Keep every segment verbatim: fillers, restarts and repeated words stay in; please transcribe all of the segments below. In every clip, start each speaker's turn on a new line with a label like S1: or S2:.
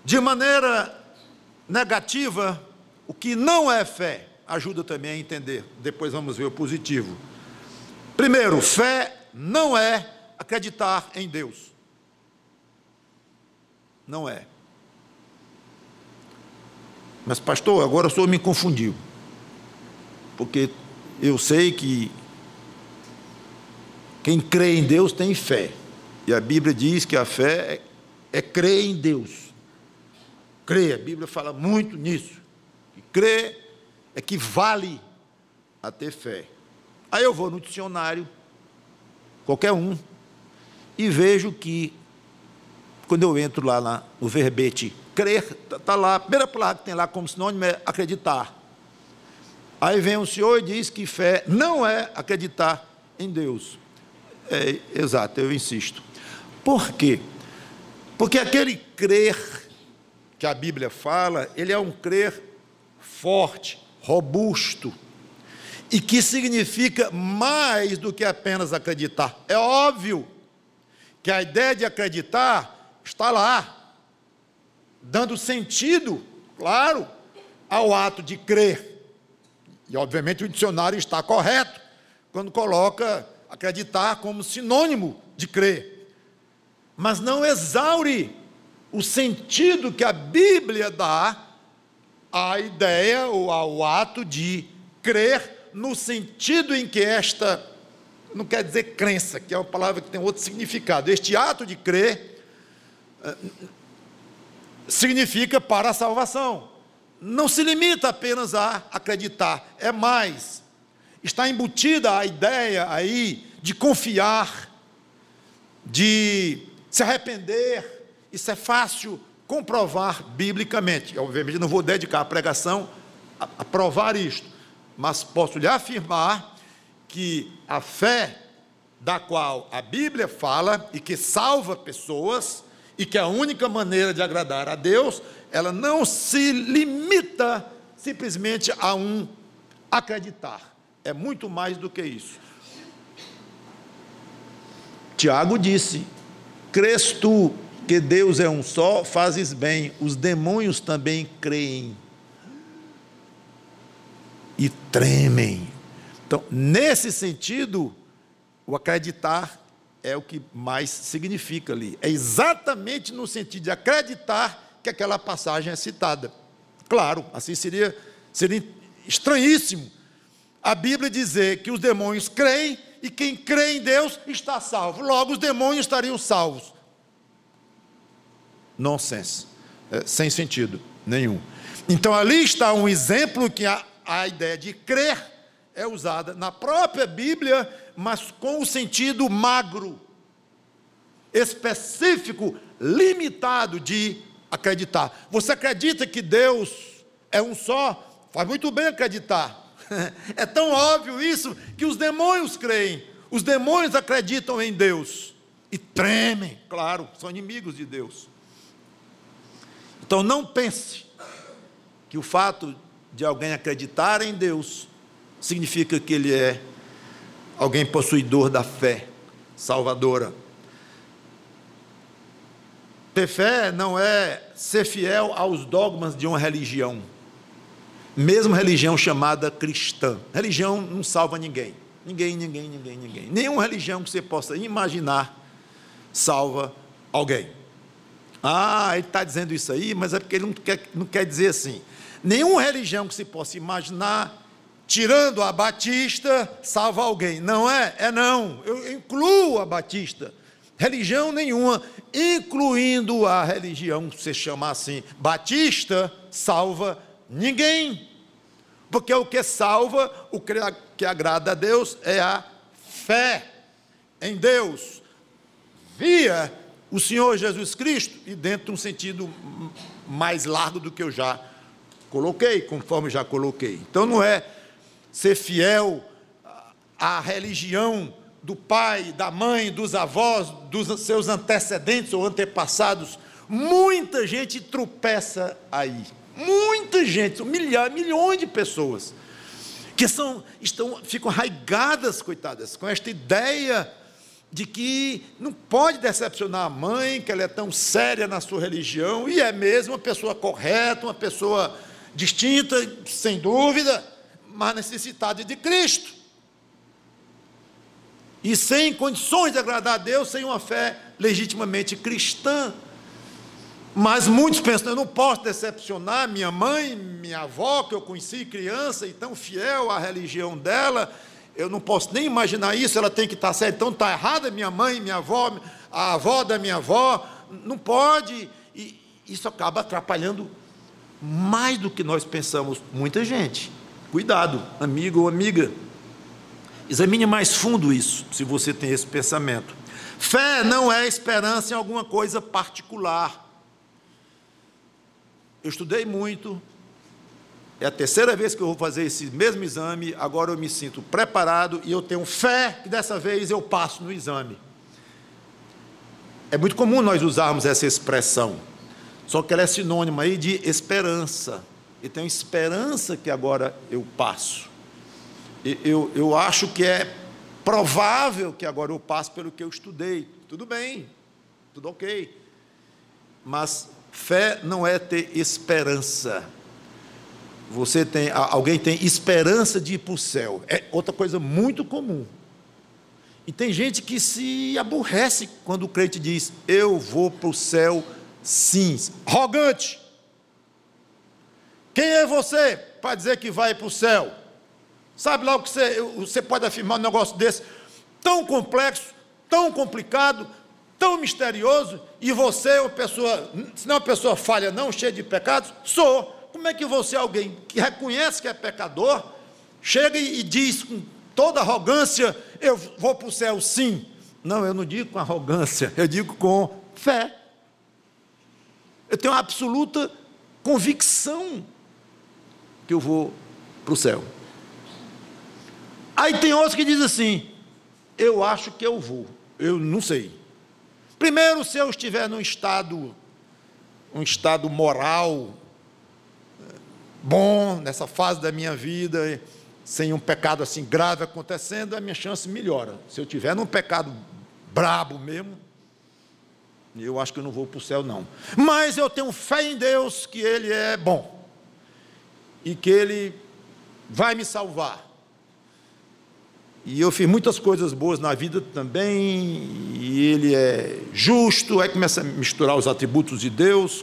S1: De maneira negativa, o que não é fé, ajuda também a entender. Depois vamos ver o positivo. Primeiro, fé não é acreditar em Deus. Não é. Mas, pastor, agora o senhor me confundiu. Porque eu sei que quem crê em Deus tem fé. E a Bíblia diz que a fé é, é crer em Deus. Crer, a Bíblia fala muito nisso. Que crer equivale a ter fé. Aí eu vou no dicionário, qualquer um, e vejo que, quando eu entro lá, lá no verbete, crer, está lá, a primeira palavra que tem lá como sinônimo é acreditar. Aí vem o senhor e diz que fé não é acreditar em Deus. É, exato, eu insisto. Por quê? Porque aquele crer que a Bíblia fala, ele é um crer forte, robusto, e que significa mais do que apenas acreditar. É óbvio que a ideia de acreditar está lá, dando sentido, claro, ao ato de crer. E, obviamente, o dicionário está correto quando coloca acreditar como sinônimo de crer. Mas não exaure o sentido que a Bíblia dá à ideia ou ao ato de crer, no sentido em que esta, não quer dizer crença, que é uma palavra que tem outro significado. Este ato de crer significa para a salvação. Não se limita apenas a acreditar, é mais. Está embutida a ideia aí de confiar, de se arrepender. Isso é fácil comprovar biblicamente. Obviamente não vou dedicar a pregação a, a provar isto, mas posso lhe afirmar que a fé da qual a Bíblia fala e que salva pessoas, e que é a única maneira de agradar a Deus, ela não se limita simplesmente a um acreditar. É muito mais do que isso. Tiago disse: crês tu que Deus é um só, fazes bem, os demônios também creem e tremem. Então, nesse sentido, o acreditar é o que mais significa ali. É exatamente no sentido de acreditar que aquela passagem é citada. Claro, assim seria, seria estranhíssimo a Bíblia dizer que os demônios creem e quem crê em Deus está salvo. Logo, os demônios estariam salvos. Nonsense, é, sem sentido nenhum. Então, ali está um exemplo que a, a ideia de crer é usada na própria Bíblia, mas com o sentido magro, específico, limitado de acreditar. Você acredita que Deus é um só? Faz muito bem acreditar. É tão óbvio isso que os demônios creem. Os demônios acreditam em Deus e tremem, claro, são inimigos de Deus. Então não pense que o fato de alguém acreditar em Deus significa que ele é alguém possuidor da fé salvadora. Ter fé não é ser fiel aos dogmas de uma religião, mesmo religião chamada cristã. Religião não salva ninguém, ninguém, ninguém, ninguém, ninguém. Nenhuma religião que você possa imaginar salva alguém. Ah, ele está dizendo isso aí, mas é porque ele não quer, não quer dizer assim. Nenhuma religião que se possa imaginar, tirando a Batista, salva alguém. Não é? É não. Eu incluo a Batista. Religião nenhuma, incluindo a religião, que você chama assim, Batista, salva ninguém. Porque o que salva, o que agrada a Deus é a fé em Deus, via o Senhor Jesus Cristo, e dentro de um sentido mais largo do que eu já coloquei, conforme já coloquei. Então não é ser fiel à religião do pai, da mãe, dos avós, dos seus antecedentes ou antepassados. Muita gente tropeça aí. Muita gente, milhares, milhões de pessoas que são, estão, ficam arraigadas, coitadas, com esta ideia de que não pode decepcionar a mãe, que ela é tão séria na sua religião, e é mesmo uma pessoa correta, uma pessoa distinta, sem dúvida, mas necessitada de Cristo. E sem condições de agradar a Deus, sem uma fé legitimamente cristã. Mas muitos pensam, eu não posso decepcionar minha mãe, minha avó, que eu conheci criança, e tão fiel à religião dela, eu não posso nem imaginar isso, ela tem que estar certa, então está errada minha mãe, minha avó, a avó da minha avó, não pode, e isso acaba atrapalhando mais do que nós pensamos, muita gente. Cuidado, amigo ou amiga, examine mais fundo isso, se você tem esse pensamento. Fé não é esperança em alguma coisa particular. Eu estudei muito, é a terceira vez que eu vou fazer esse mesmo exame, agora eu me sinto preparado e eu tenho fé que dessa vez eu passo no exame. É muito comum nós usarmos essa expressão, só que ela é sinônima aí de esperança. Eu tenho esperança que agora eu passo. Eu, eu acho que é provável que agora eu passe pelo que eu estudei. Tudo bem, tudo ok. Mas fé não é ter esperança. Você tem, alguém tem esperança de ir para o céu. É outra coisa muito comum. E tem gente que se aborrece quando o crente diz, eu vou para o céu sim. Arrogante. Quem é você para dizer que vai para o céu? Sabe lá o que você, você pode afirmar um negócio desse, tão complexo, tão complicado, tão misterioso, e você é uma pessoa, se não é uma pessoa falha não, cheia de pecados? Sou. Como é que você, alguém que reconhece que é pecador, chega e diz com toda arrogância, eu vou para o céu sim? Não, eu não digo com arrogância, eu digo com fé. Eu tenho uma absoluta convicção que eu vou para o céu. Aí tem outros que dizem assim, eu acho que eu vou, eu não sei. Primeiro, se eu estiver num estado, um estado moral bom, nessa fase da minha vida, sem um pecado assim grave acontecendo, a minha chance melhora. Se eu estiver num pecado brabo mesmo, eu acho que eu não vou para o céu não. Mas eu tenho fé em Deus que Ele é bom, e que Ele vai me salvar. E eu fiz muitas coisas boas na vida também, e Ele é justo, aí começa a misturar os atributos de Deus,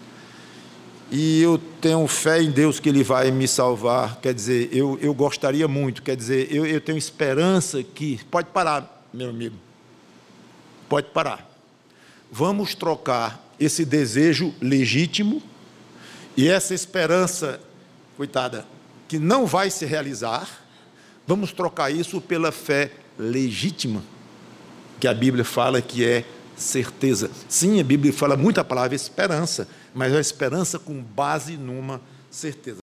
S1: e eu tenho fé em Deus que Ele vai me salvar, quer dizer, eu, eu gostaria muito, quer dizer, eu, eu tenho esperança que, pode parar, meu amigo, pode parar, vamos trocar esse desejo legítimo, e essa esperança, coitada, que não vai se realizar, vamos trocar isso pela fé legítima, que a Bíblia fala que é certeza. Sim, a Bíblia fala muito a palavra esperança, mas é a esperança com base numa certeza.